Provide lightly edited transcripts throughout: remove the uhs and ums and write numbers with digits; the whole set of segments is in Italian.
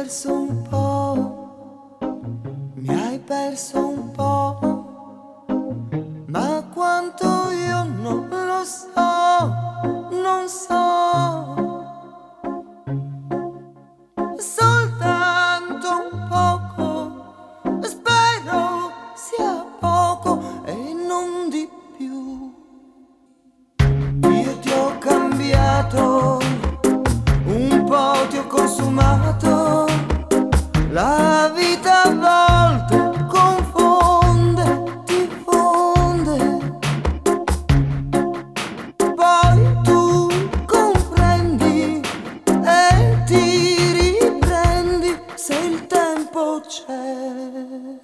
perso un po', mi hai perso un po', ma quanto io non lo so, non so, soltanto un poco, spero sia poco e non di più. Io ti ho cambiato, un po' ti ho consumato, la vita a volte confonde, ti fonde, poi tu comprendi e ti riprendi se il tempo c'è.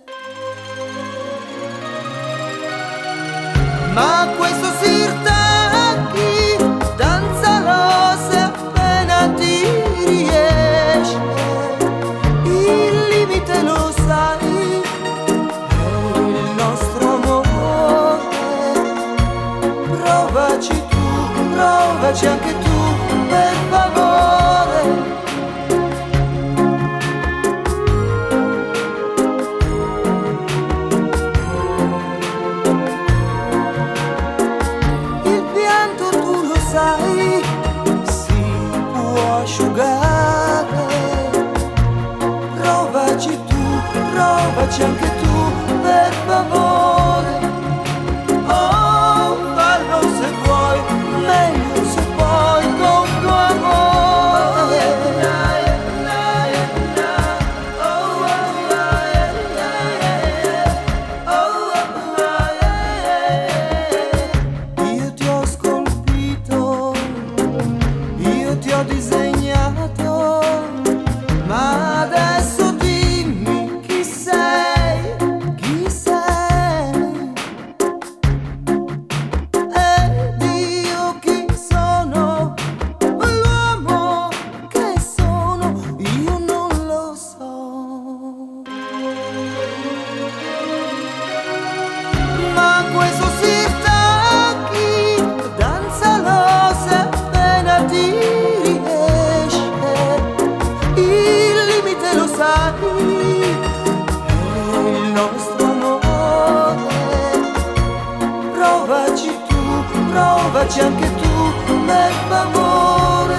Ma questo Sirtaki danzalo se appena ti riesce, il limite lo sai, è il nostro amore. Provaci tu, provaci anche tu, per favore. Sai, si può asciugare. Provaci tu, provaci anche tu, per favore. Oh, fallo se vuoi, meglio se puoi con tuo amore. Io ti ho scolpito, io ti ho disegnato, ma adesso dimmi chi sei, chi sei. Ed io chi sono, l'uomo che sono, io non lo so. Ma questo Sirtaki danzalo se appena ti riesce, il limite lo sai, è il nostro amore. Provaci tu, provaci anche tu, per favore.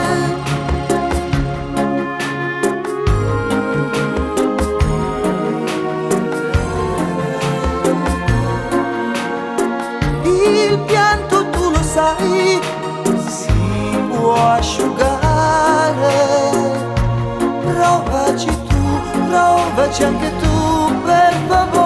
Il pianto tu lo sai, si può asciugare. Provaci tu, provaci anche tu, per favore.